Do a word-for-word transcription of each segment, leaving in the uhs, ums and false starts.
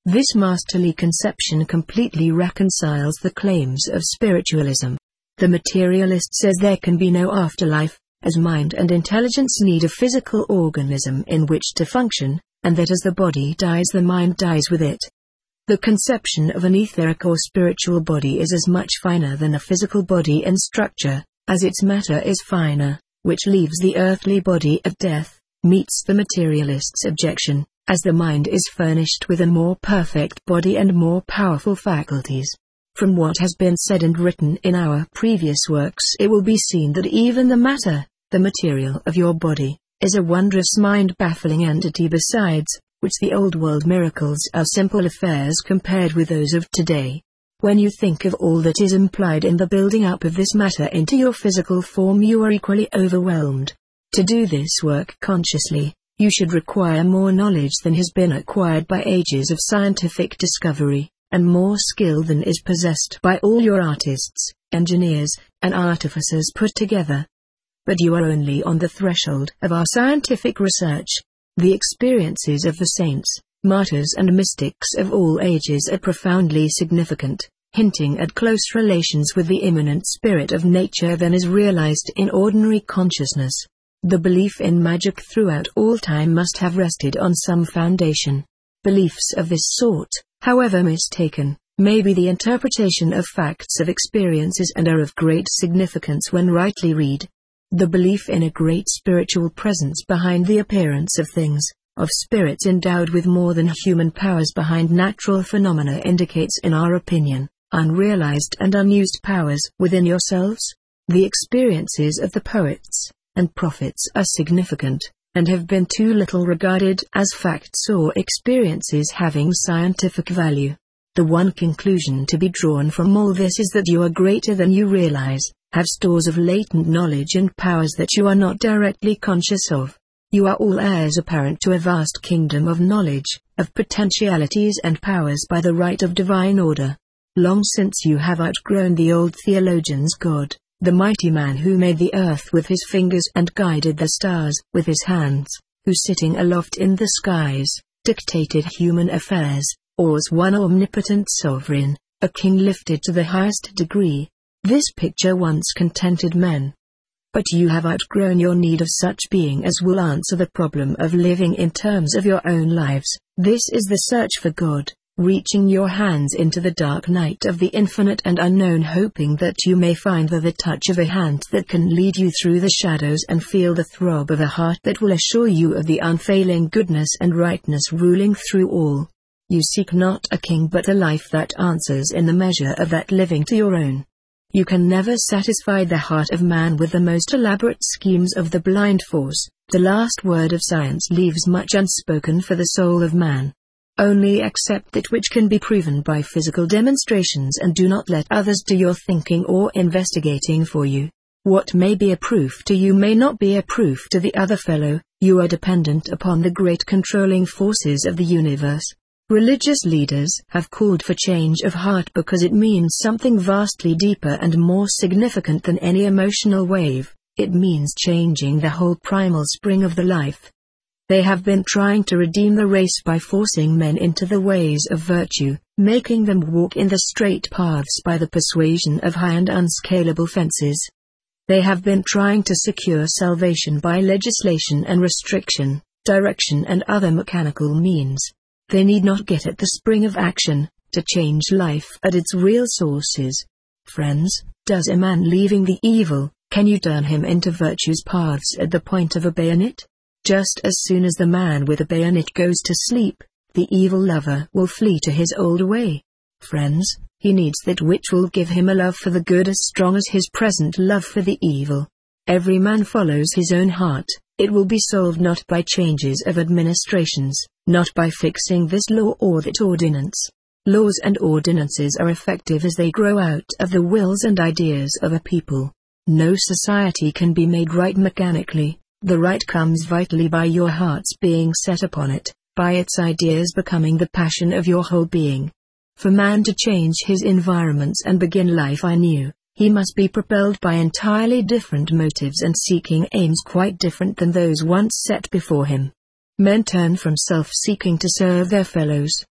This masterly conception completely reconciles the claims of spiritualism. The materialist says there can be no afterlife, as mind and intelligence need a physical organism in which to function, and that as the body dies the mind dies with it. The conception of an etheric or spiritual body is as much finer than a physical body in structure, as its matter is finer, which leaves the earthly body at death, meets the materialist's objection, as the mind is furnished with a more perfect body and more powerful faculties. From what has been said and written in our previous works, it will be seen that even the matter, the material of your body, is a wondrous mind-baffling entity besides which the old world miracles are simple affairs compared with those of today. When you think of all that is implied in the building up of this matter into your physical form, you are equally overwhelmed. To do this work consciously, you should require more knowledge than has been acquired by ages of scientific discovery, and more skill than is possessed by all your artists, engineers, and artificers put together. But you are only on the threshold of our scientific research. The experiences of the saints, martyrs and mystics of all ages are profoundly significant, hinting at close relations with the immanent spirit of nature than is realized in ordinary consciousness. The belief in magic throughout all time must have rested on some foundation. Beliefs of this sort, however mistaken, may be the interpretation of facts of experiences and are of great significance when rightly read. The belief in a great spiritual presence behind the appearance of things, of spirits endowed with more than human powers behind natural phenomena, indicates, in our opinion, unrealized and unused powers within yourselves. The experiences of the poets and prophets are significant, and have been too little regarded as facts or experiences having scientific value. The one conclusion to be drawn from all this is that you are greater than you realize, have stores of latent knowledge and powers that you are not directly conscious of. You are all heirs apparent to a vast kingdom of knowledge, of potentialities and powers by the right of divine order. Long since you have outgrown the old theologian's God, the mighty man who made the earth with his fingers and guided the stars with his hands, who sitting aloft in the skies, dictated human affairs, or was one omnipotent sovereign, a king lifted to the highest degree. This picture once contented men. But you have outgrown your need of such being as will answer the problem of living in terms of your own lives. This is the search for God, reaching your hands into the dark night of the infinite and unknown, hoping that you may find there the touch of a hand that can lead you through the shadows and feel the throb of a heart that will assure you of the unfailing goodness and rightness ruling through all. You seek not a king but a life that answers in the measure of that living to your own. You can never satisfy the heart of man with the most elaborate schemes of the blind force. The last word of science leaves much unspoken for the soul of man. Only accept that which can be proven by physical demonstrations, and do not let others do your thinking or investigating for you. What may be a proof to you may not be a proof to the other fellow. You are dependent upon the great controlling forces of the universe. Religious leaders have called for change of heart because it means something vastly deeper and more significant than any emotional wave. It means changing the whole primal spring of the life. They have been trying to redeem the race by forcing men into the ways of virtue, making them walk in the straight paths by the persuasion of high and unscalable fences. They have been trying to secure salvation by legislation and restriction, direction and other mechanical means. They need not get at the spring of action, to change life at its real sources. Friends, does a man leaving the evil, can you turn him into virtue's paths at the point of a bayonet? Just as soon as the man with a bayonet goes to sleep, the evil lover will flee to his old way. Friends, he needs that which will give him a love for the good as strong as his present love for the evil. Every man follows his own heart. It will be solved not by changes of administrations, not by fixing this law or that ordinance. Laws and ordinances are effective as they grow out of the wills and ideas of a people. No society can be made right mechanically. The right comes vitally by your heart's being set upon it, by its ideas becoming the passion of your whole being. For man to change his environments and begin life anew, he must be propelled by entirely different motives and seeking aims quite different than those once set before him. Men turn from self-seeking to serve their fellows,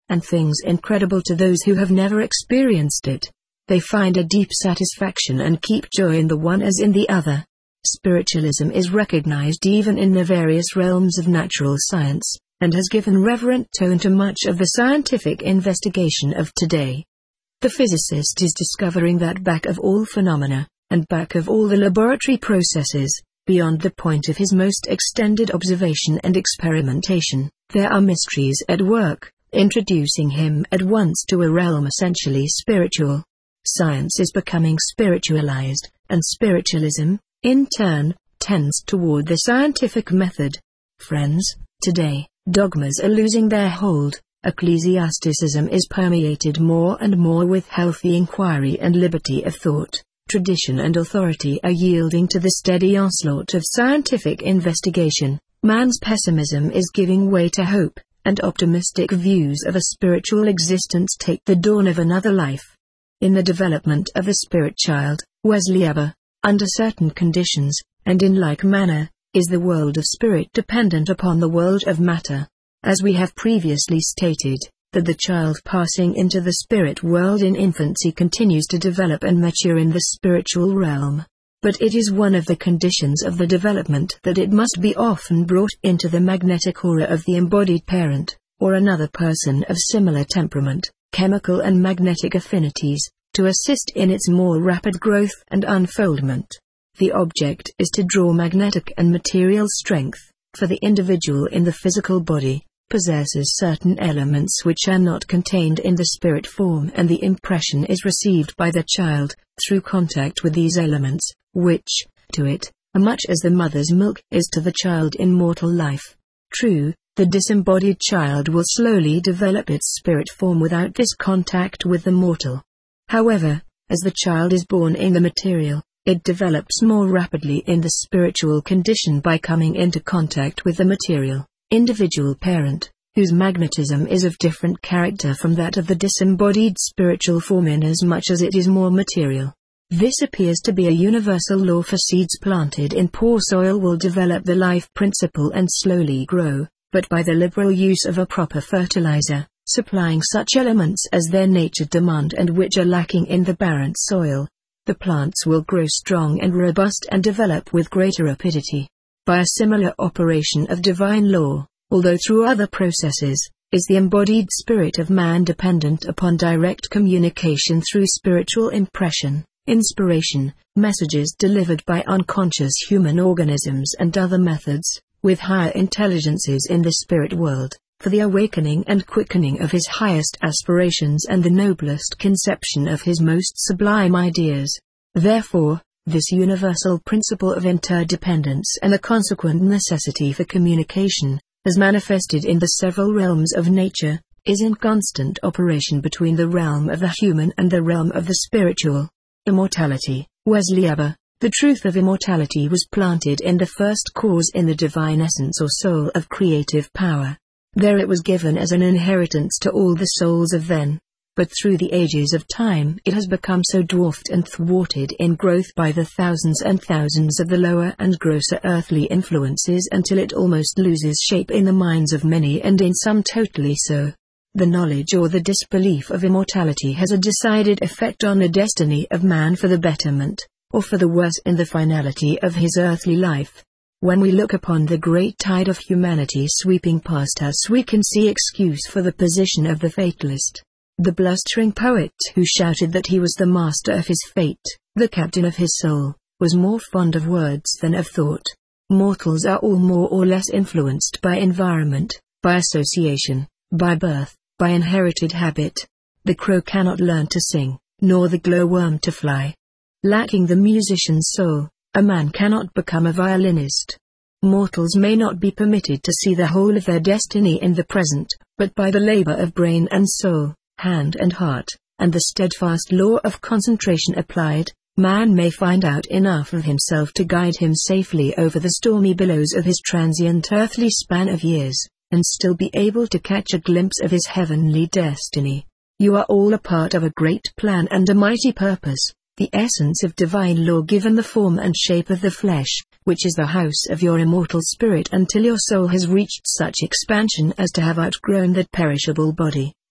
and things incredible to those who have never experienced it. They find a deep satisfaction and keep joy in the one as in the other. Spiritualism is recognized even in the various realms of natural science, and has given reverent tone to much of the scientific investigation of today. The physicist is discovering that back of all phenomena, and back of all the laboratory processes, beyond the point of his most extended observation and experimentation, there are mysteries at work, introducing him at once to a realm essentially spiritual. Science is becoming spiritualized, and spiritualism, in turn, tends toward the scientific method. Friends, today, dogmas are losing their hold. Ecclesiasticism is permeated more and more with healthy inquiry and liberty of thought. Tradition and authority are yielding to the steady onslaught of scientific investigation. Man's pessimism is giving way to hope, and optimistic views of a spiritual existence take the dawn of another life. In the development of the spirit child, Wesley Eber, under certain conditions, and in like manner, is the world of spirit dependent upon the world of matter. As we have previously stated, that the child passing into the spirit world in infancy continues to develop and mature in the spiritual realm. But it is one of the conditions of the development that it must be often brought into the magnetic aura of the embodied parent, or another person of similar temperament, chemical and magnetic affinities, to assist in its more rapid growth and unfoldment. The object is to draw magnetic and material strength, for the individual in the physical body possesses certain elements which are not contained in the spirit form, and the impression is received by the child, through contact with these elements, which, to it, are much as the mother's milk is to the child in mortal life. True, the disembodied child will slowly develop its spirit form without this contact with the mortal. However, as the child is born in the material, it develops more rapidly in the spiritual condition by coming into contact with the material, individual parent, whose magnetism is of different character from that of the disembodied spiritual form inasmuch as it is more material. This appears to be a universal law, for seeds planted in poor soil will develop the life principle and slowly grow, but by the liberal use of a proper fertilizer, supplying such elements as their nature demand and which are lacking in the barren soil, the plants will grow strong and robust and develop with greater rapidity. By a similar operation of divine law, although through other processes, is the embodied spirit of man dependent upon direct communication through spiritual impression, inspiration, messages delivered by unconscious human organisms and other methods, with higher intelligences in the spirit world, for the awakening and quickening of his highest aspirations and the noblest conception of his most sublime ideas. Therefore, this universal principle of interdependence and the consequent necessity for communication, as manifested in the several realms of nature, is in constant operation between the realm of the human and the realm of the spiritual. Immortality. Wesley Eber. The truth of immortality was planted in the first cause in the divine essence or soul of creative power. There it was given as an inheritance to all the souls of then. But through the ages of time it has become so dwarfed and thwarted in growth by the thousands and thousands of the lower and grosser earthly influences until it almost loses shape in the minds of many, and in some totally so. The knowledge or the disbelief of immortality has a decided effect on the destiny of man for the betterment, or for the worse in the finality of his earthly life. When we look upon the great tide of humanity sweeping past us, we can see excuse for the position of the fatalist. The blustering poet who shouted that he was the master of his fate, the captain of his soul, was more fond of words than of thought. Mortals are all more or less influenced by environment, by association, by birth, by inherited habit. The crow cannot learn to sing, nor the glowworm to fly. Lacking the musician's soul, a man cannot become a violinist. Mortals may not be permitted to see the whole of their destiny in the present, but by the labor of brain and soul, hand and heart, and the steadfast law of concentration applied, man may find out enough of himself to guide him safely over the stormy billows of his transient earthly span of years, and still be able to catch a glimpse of his heavenly destiny. You are all a part of a great plan and a mighty purpose, the essence of divine law given the form and shape of the flesh, which is the house of your immortal spirit until your soul has reached such expansion as to have outgrown that perishable body,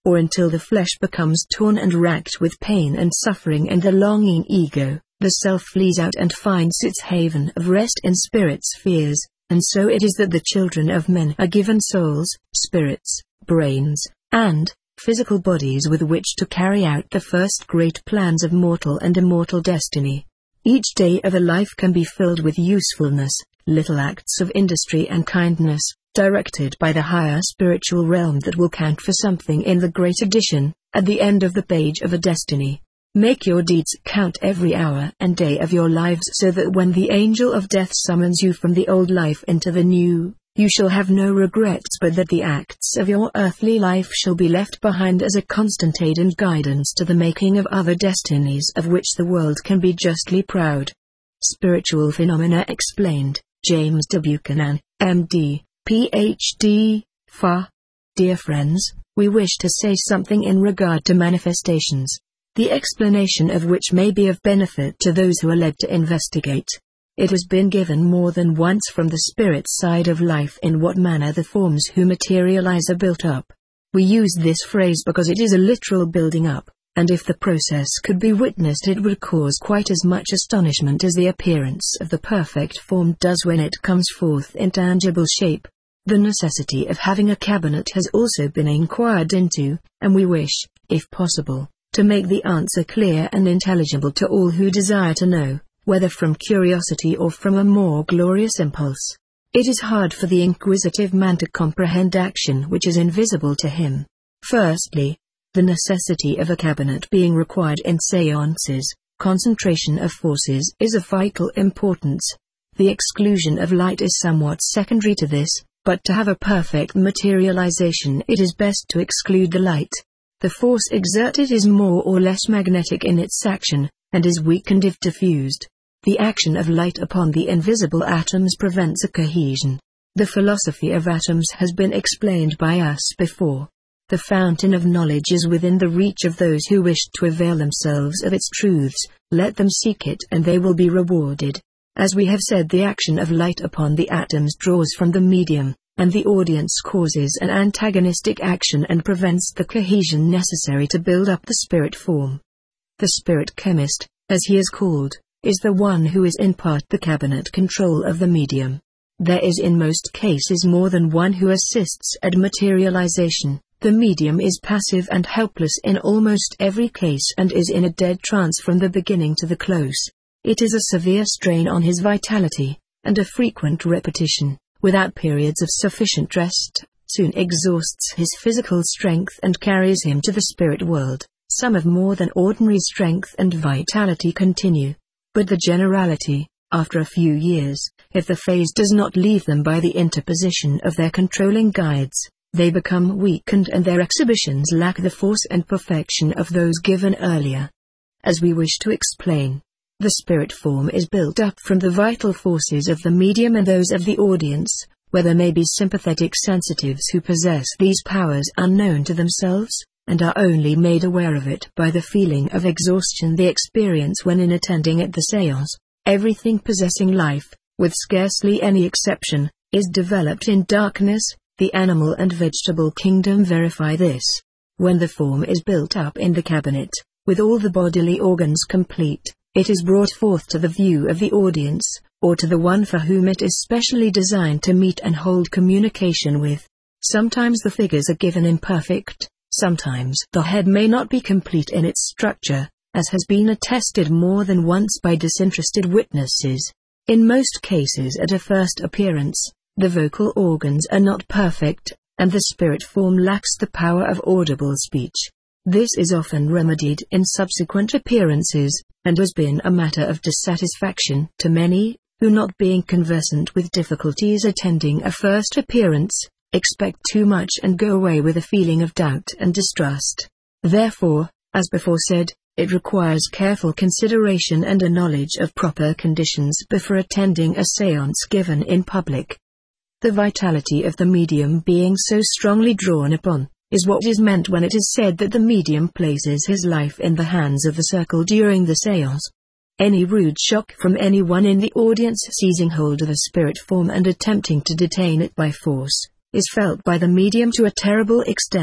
or until the flesh becomes torn and racked with pain and suffering, and the longing ego, the self, flees out and finds its haven of rest in spirit spheres. And so it is that the children of men are given souls, spirits, brains, and physical bodies with which to carry out the first great plans of mortal and immortal destiny. Each day of a life can be filled with usefulness, little acts of industry and kindness, directed by the higher spiritual realm that will count for something in the great edition, at the end of the page of a destiny. Make your deeds count every hour and day of your lives, so that when the angel of death summons you from the old life into the new, you shall have no regrets, but that the acts of your earthly life shall be left behind as a constant aid and guidance to the making of other destinies of which the world can be justly proud. Spiritual Phenomena Explained, James W. Buchanan, M D, P H D, F A. Dear friends, we wish to say something in regard to manifestations, the explanation of which may be of benefit to those who are led to investigate. It has been given more than once from the spirit side of life in what manner the forms who materialize are built up. We use this phrase because it is a literal building up, and if the process could be witnessed it would cause quite as much astonishment as the appearance of the perfect form does when it comes forth in tangible shape. The necessity of having a cabinet has also been inquired into, and we wish, if possible, to make the answer clear and intelligible to all who desire to know, whether from curiosity or from a more glorious impulse. It is hard for the inquisitive man to comprehend action which is invisible to him. Firstly, the necessity of a cabinet being required in seances, concentration of forces is of vital importance. The exclusion of light is somewhat secondary to this, but to have a perfect materialization it is best to exclude the light. The force exerted is more or less magnetic in its action, and is weakened if diffused. The action of light upon the invisible atoms prevents a cohesion. The philosophy of atoms has been explained by us before. The fountain of knowledge is within the reach of those who wish to avail themselves of its truths. Let them seek it and they will be rewarded. As we have said, the action of light upon the atoms draws from the medium, and the audience causes an antagonistic action and prevents the cohesion necessary to build up the spirit form. The spirit chemist, as he is called, is the one who is in part the cabinet control of the medium. There is in most cases more than one who assists at materialization. The medium is passive and helpless in almost every case and is in a dead trance from the beginning to the close. It is a severe strain on his vitality, and a frequent repetition, without periods of sufficient rest, soon exhausts his physical strength and carries him to the spirit world. Some of more than ordinary strength and vitality continue. But the generality, after a few years, if the phase does not leave them by the interposition of their controlling guides, they become weakened and their exhibitions lack the force and perfection of those given earlier. As we wish to explain, the spirit form is built up from the vital forces of the medium and those of the audience, where there may be sympathetic sensitives who possess these powers unknown to themselves, and are only made aware of it by the feeling of exhaustion they experience when in attending at the seance. Everything possessing life, with scarcely any exception, is developed in darkness. The animal and vegetable kingdom verify this. When the form is built up in the cabinet, with all the bodily organs complete, it is brought forth to the view of the audience, or to the one for whom it is specially designed to meet and hold communication with. Sometimes the figures are given imperfect. Sometimes the head may not be complete in its structure, as has been attested more than once by disinterested witnesses. In most cases at a first appearance, the vocal organs are not perfect, and the spirit form lacks the power of audible speech. This is often remedied in subsequent appearances, and has been a matter of dissatisfaction to many, who not being conversant with difficulties attending a first appearance, expect too much and go away with a feeling of doubt and distrust. Therefore, as before said, it requires careful consideration and a knowledge of proper conditions before attending a séance given in public. The vitality of the medium being so strongly drawn upon, is what is meant when it is said that the medium places his life in the hands of the circle during the séance. Any rude shock from anyone in the audience seizing hold of a spirit form and attempting to detain it by force, is felt by the medium to a terrible extent,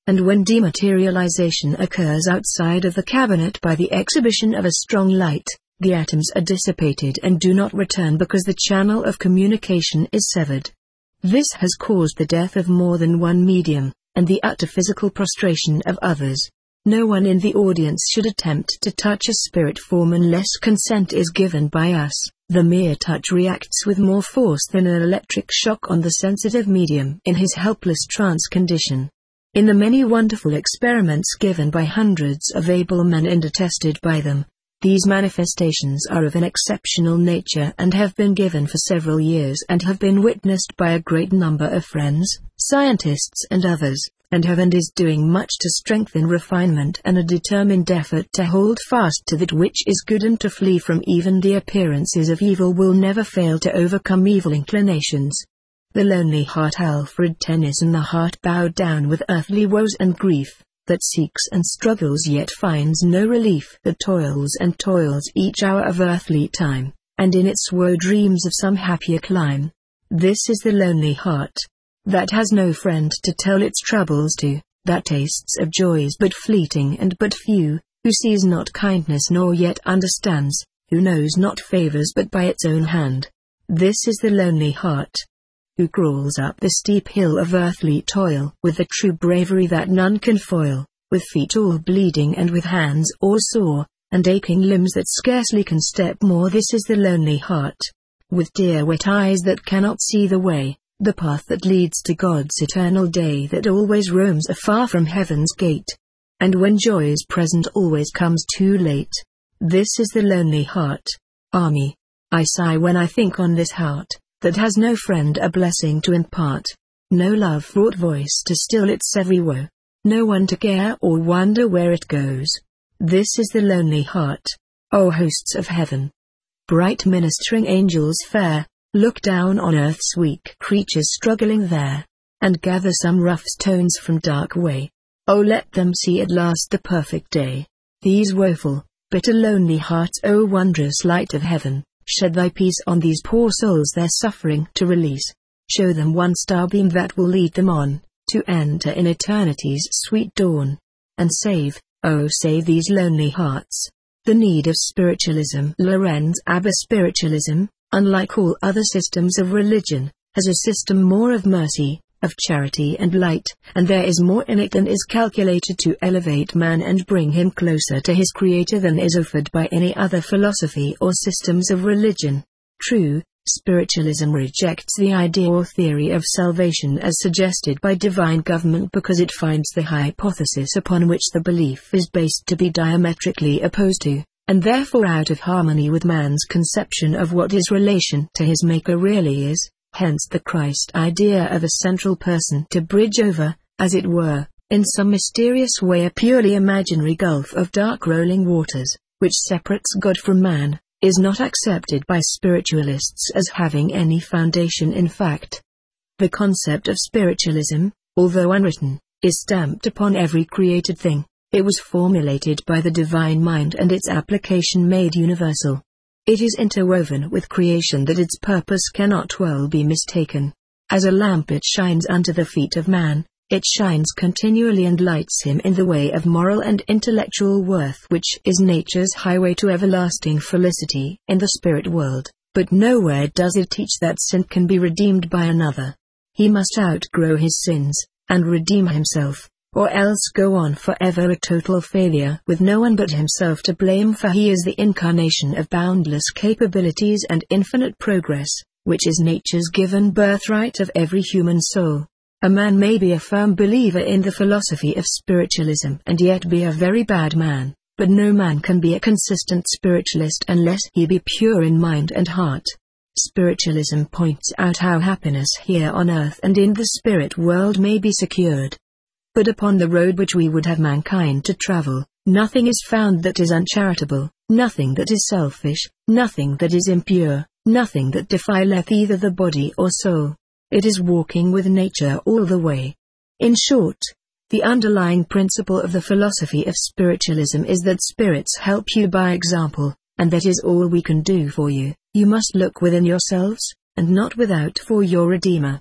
And when dematerialization occurs outside of the cabinet by the exhibition of a strong light, the atoms are dissipated and do not return because the channel of communication is severed. This has caused the death of more than one medium, and the utter physical prostration of others. No one in the audience should attempt to touch a spirit form unless consent is given by us. The mere touch reacts with more force than an electric shock on the sensitive medium in his helpless trance condition. In the many wonderful experiments given by hundreds of able men and attested by them, these manifestations are of an exceptional nature and have been given for several years and have been witnessed by a great number of friends, scientists and others, and have and is doing much to strengthen refinement and a determined effort to hold fast to that which is good and to flee from even the appearances of evil will never fail to overcome evil inclinations. The lonely heart Alfred Tennyson. The heart bowed down with earthly woes and grief, that seeks and struggles yet finds no relief, that toils and toils each hour of earthly time, and in its woe dreams of some happier clime. This is the lonely heart, that has no friend to tell its troubles to, that tastes of joys but fleeting and but few, who sees not kindness nor yet understands, who knows not favors but by its own hand. This is the lonely heart, who crawls up the steep hill of earthly toil with a true bravery that none can foil, with feet all bleeding and with hands all sore, and aching limbs that scarcely can step more. This is the lonely heart, with dear wet eyes that cannot see the way, the path that leads to God's eternal day, that always roams afar from heaven's gate, and when joy is present always comes too late. This is the lonely heart. Ah me, I sigh when I think on this heart, that has no friend a blessing to impart, no love-fraught voice to still its every woe, no one to care or wonder where it goes. This is the lonely heart. O hosts of heaven, bright ministering angels fair, look down on earth's weak creatures struggling there, and gather some rough stones from dark way. O let them see at last the perfect day. These woeful, bitter lonely hearts, O wondrous light of heaven, shed thy peace on these poor souls their suffering to release. Show them one starbeam that will lead them on, to enter in eternity's sweet dawn. And save, oh save these lonely hearts. The need of spiritualism. Lorenz Abba. Spiritualism, unlike all other systems of religion, has a system more of mercy, of charity and light, and there is more in it than is calculated to elevate man and bring him closer to his Creator than is offered by any other philosophy or systems of religion. True, spiritualism rejects the idea or theory of salvation as suggested by divine government because it finds the hypothesis upon which the belief is based to be diametrically opposed to, and therefore out of harmony with man's conception of what his relation to his Maker really is. Hence the Christ idea of a central person to bridge over, as it were, in some mysterious way a purely imaginary gulf of dark rolling waters, which separates God from man, is not accepted by spiritualists as having any foundation in fact. The concept of spiritualism, although unwritten, is stamped upon every created thing. It was formulated by the divine mind and its application made universal. It is interwoven with creation that its purpose cannot well be mistaken. As a lamp it shines unto the feet of man, it shines continually and lights him in the way of moral and intellectual worth, which is nature's highway to everlasting felicity in the spirit world, but nowhere does it teach that sin can be redeemed by another. He must outgrow his sins, and redeem himself, or else go on forever a total failure with no one but himself to blame, for he is the incarnation of boundless capabilities and infinite progress, which is nature's given birthright of every human soul. A man may be a firm believer in the philosophy of spiritualism and yet be a very bad man, but no man can be a consistent spiritualist unless he be pure in mind and heart. Spiritualism points out how happiness here on earth and in the spirit world may be secured. But upon the road which we would have mankind to travel, nothing is found that is uncharitable, nothing that is selfish, nothing that is impure, nothing that defileth either the body or soul. It is walking with nature all the way. In short, the underlying principle of the philosophy of spiritualism is that spirits help you by example, and that is all we can do for you. You must look within yourselves, and not without, for your Redeemer.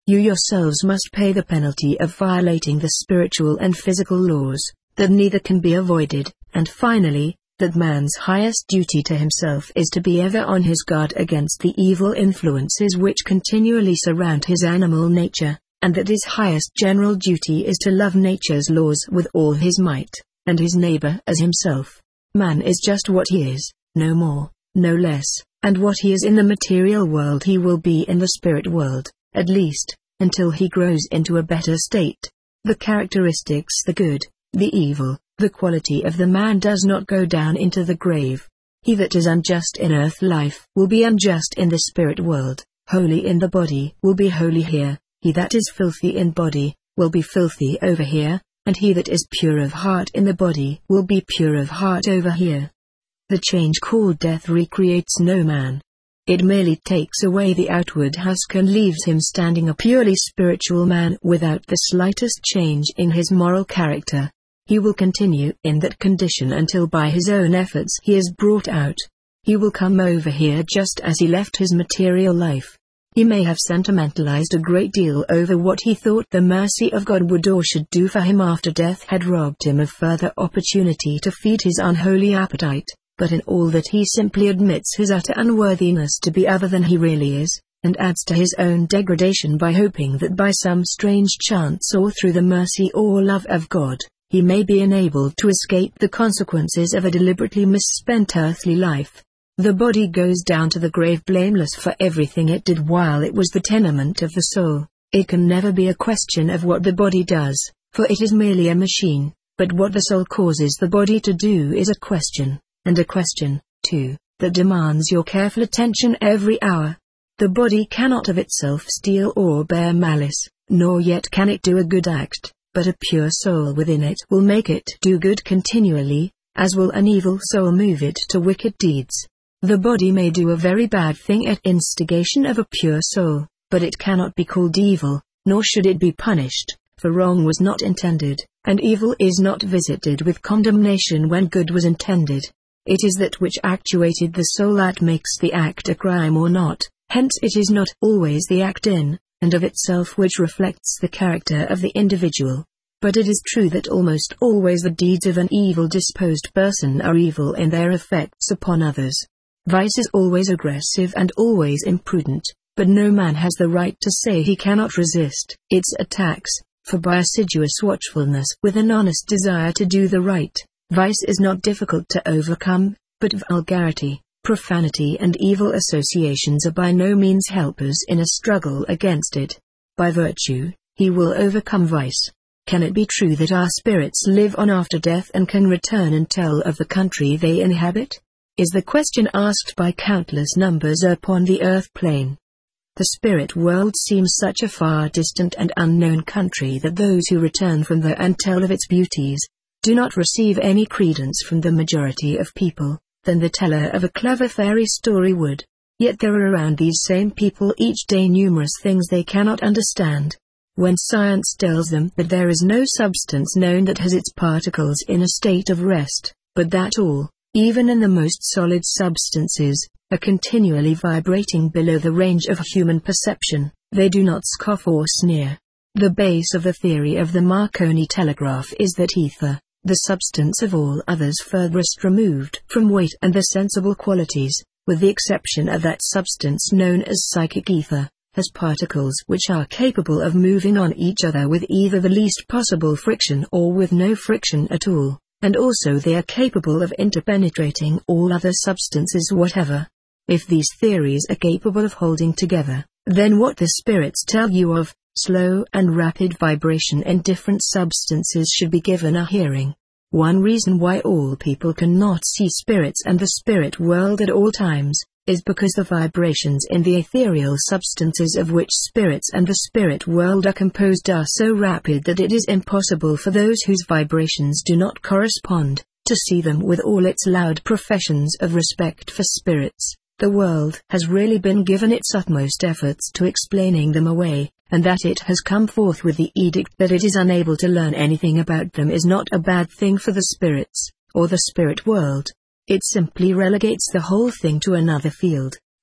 You yourselves must pay the penalty of violating the spiritual and physical laws, that neither can be avoided, and finally, that man's highest duty to himself is to be ever on his guard against the evil influences which continually surround his animal nature, and that his highest general duty is to love nature's laws with all his might, and his neighbor as himself. Man is just what he is, no more, no less, and what he is in the material world he will be in the spirit world, at least, until he grows into a better state. The characteristics, the good, the evil, the quality of the man does not go down into the grave. He that is unjust in earth life will be unjust in the spirit world, holy in the body will be holy here, he that is filthy in body will be filthy over here, and he that is pure of heart in the body will be pure of heart over here. The change called death recreates no man. It merely takes away the outward husk and leaves him standing a purely spiritual man without the slightest change in his moral character. He will continue in that condition until by his own efforts he is brought out. He will come over here just as he left his material life. He may have sentimentalized a great deal over what he thought the mercy of God would or should do for him after death had robbed him of further opportunity to feed his unholy appetite, but in all that he simply admits his utter unworthiness to be other than he really is, and adds to his own degradation by hoping that by some strange chance or through the mercy or love of God, he may be enabled to escape the consequences of a deliberately misspent earthly life. The body goes down to the grave blameless for everything it did while it was the tenement of the soul. It can never be a question of what the body does, for it is merely a machine, but what the soul causes the body to do is a question, and a question, too, that demands your careful attention every hour. The body cannot of itself steal or bear malice, nor yet can it do a good act, but a pure soul within it will make it do good continually, as will an evil soul move it to wicked deeds. The body may do a very bad thing at instigation of a pure soul, but it cannot be called evil, nor should it be punished, for wrong was not intended, and evil is not visited with condemnation when good was intended. It is that which actuated the soul that makes the act a crime or not, hence it is not always the act in and of itself which reflects the character of the individual. But it is true that almost always the deeds of an evil-disposed person are evil in their effects upon others. Vice is always aggressive and always imprudent, but no man has the right to say he cannot resist its attacks, for by assiduous watchfulness with an honest desire to do the right, vice is not difficult to overcome, but vulgarity, profanity and evil associations are by no means helpers in a struggle against it. By virtue, he will overcome vice. Can it be true that our spirits live on after death and can return and tell of the country they inhabit? Is the question asked by countless numbers upon the earth plane. The spirit world seems such a far distant and unknown country that those who return from there and tell of its beauties do not receive any credence from the majority of people than the teller of a clever fairy story would. Yet there are around these same people each day numerous things they cannot understand. When science tells them that there is no substance known that has its particles in a state of rest, but that all, even in the most solid substances, are continually vibrating below the range of human perception, they do not scoff or sneer. The base of the theory of the Marconi telegraph is that ether, the substance of all others furthest removed from weight and the sensible qualities, with the exception of that substance known as psychic ether, has particles which are capable of moving on each other with either the least possible friction or with no friction at all, and also they are capable of interpenetrating all other substances whatever. If these theories are capable of holding together, then what the spirits tell you of slow and rapid vibration in different substances should be given a hearing. One reason why all people cannot see spirits and the spirit world at all times, is because the vibrations in the ethereal substances of which spirits and the spirit world are composed are so rapid that it is impossible for those whose vibrations do not correspond, to see them with all its loud professions of respect for spirits. The world has really been given its utmost efforts to explaining them away, and that it has come forth with the edict that it is unable to learn anything about them is not a bad thing for the spirits, or the spirit world. It simply relegates the whole thing to another field.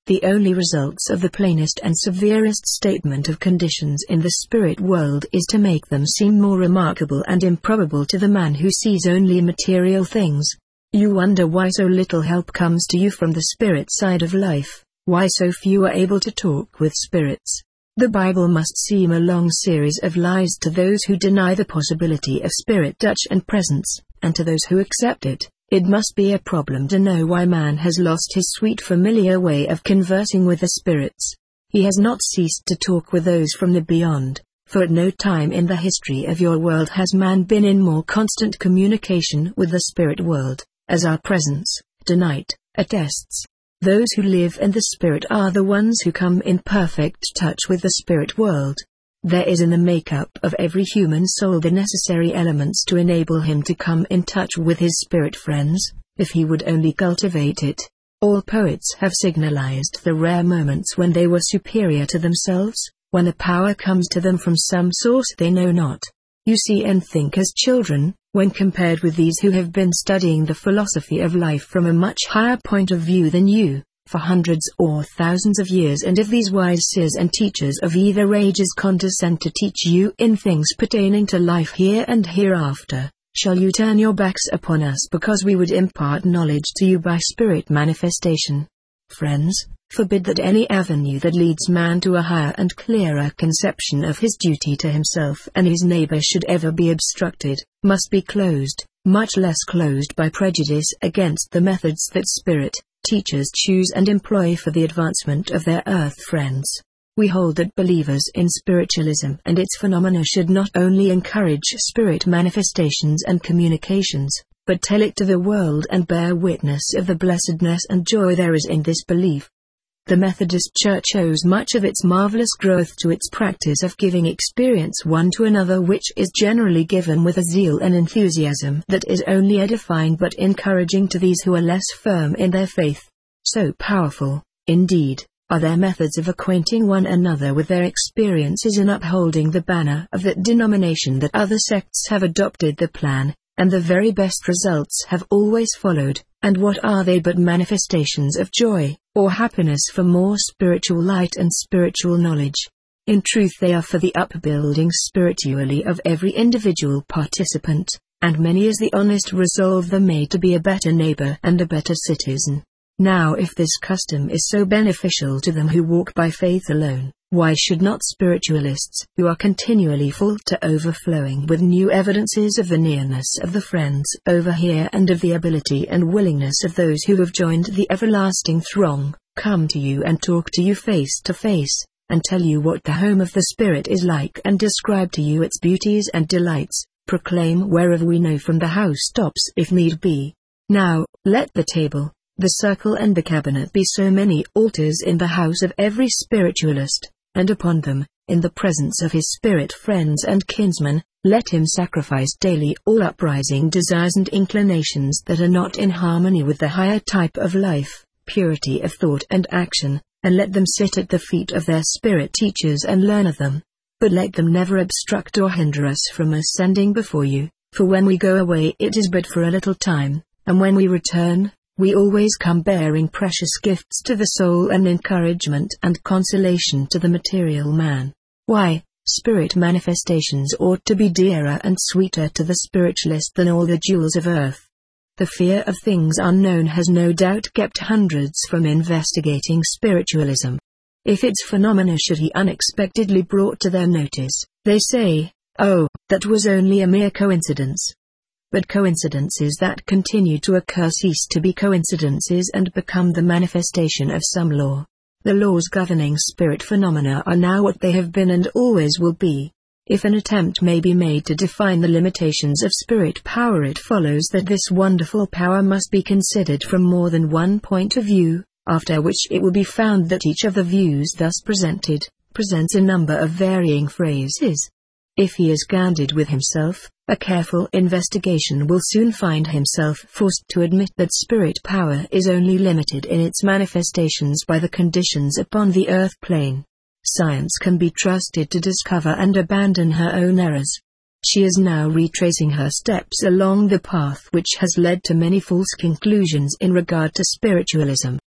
The only results of the plainest and severest statement of conditions in the spirit world is to make them seem more remarkable and improbable to the man who sees only material things. You wonder why so little help comes to you from the spirit side of life, why so few are able to talk with spirits. The Bible must seem a long series of lies to those who deny the possibility of spirit touch and presence, and to those who accept it, it must be a problem to know why man has lost his sweet familiar way of conversing with the spirits. He has not ceased to talk with those from the beyond, for at no time in the history of your world has man been in more constant communication with the spirit world, as our presence, tonight, attests. Those who live in the spirit are the ones who come in perfect touch with the spirit world. There is in the makeup of every human soul the necessary elements to enable him to come in touch with his spirit friends, if he would only cultivate it. All poets have signalized the rare moments when they were superior to themselves, when the power comes to them from some source they know not. You see and think as children, when compared with these who have been studying the philosophy of life from a much higher point of view than you, for hundreds or thousands of years, and if these wise seers and teachers of either ages condescend to teach you in things pertaining to life here and hereafter, shall you turn your backs upon us because we would impart knowledge to you by spirit manifestation? Friends, forbid that any avenue that leads man to a higher and clearer conception of his duty to himself and his neighbor should ever be obstructed, must be closed, much less closed by prejudice against the methods that spirit teachers choose and employ for the advancement of their earth friends. We hold that believers in spiritualism and its phenomena should not only encourage spirit manifestations and communications, but tell it to the world and bear witness of the blessedness and joy there is in this belief. The Methodist Church owes much of its marvelous growth to its practice of giving experience one to another, which is generally given with a zeal and enthusiasm that is only edifying but encouraging to these who are less firm in their faith. So powerful, indeed, are their methods of acquainting one another with their experiences in upholding the banner of that denomination that other sects have adopted the plan, and the very best results have always followed. And what are they but manifestations of joy, or happiness for more spiritual light and spiritual knowledge? In truth they are for the upbuilding spiritually of every individual participant, and many is the honest resolve they made to be a better neighbor and a better citizen. Now if this custom is so beneficial to them who walk by faith alone, why should not spiritualists, who are continually full to overflowing with new evidences of the nearness of the friends over here and of the ability and willingness of those who have joined the everlasting throng, come to you and talk to you face to face, and tell you what the home of the Spirit is like and describe to you its beauties and delights, proclaim wherever we know from the housetops if need be. Now, let the table, the circle and the cabinet be so many altars in the house of every spiritualist, and upon them, in the presence of his spirit friends and kinsmen, let him sacrifice daily all uprising desires and inclinations that are not in harmony with the higher type of life, purity of thought and action, and let them sit at the feet of their spirit teachers and learn of them. But let them never obstruct or hinder us from ascending before you, for when we go away it is but for a little time, and when we return, we always come bearing precious gifts to the soul and encouragement and consolation to the material man. Why, spirit manifestations ought to be dearer and sweeter to the spiritualist than all the jewels of earth. The fear of things unknown has no doubt kept hundreds from investigating spiritualism. If its phenomena should be unexpectedly brought to their notice, they say, "Oh, that was only a mere coincidence." But coincidences that continue to occur cease to be coincidences and become the manifestation of some law. The laws governing spirit phenomena are now what they have been and always will be. If an attempt may be made to define the limitations of spirit power, it follows that this wonderful power must be considered from more than one point of view, after which it will be found that each of the views thus presented, presents a number of varying phrases. If he is candid with himself, a careful investigation will soon find himself forced to admit that spirit power is only limited in its manifestations by the conditions upon the earth plane. Science can be trusted to discover and abandon her own errors. She is now retracing her steps along the path which has led to many false conclusions in regard to spiritualism.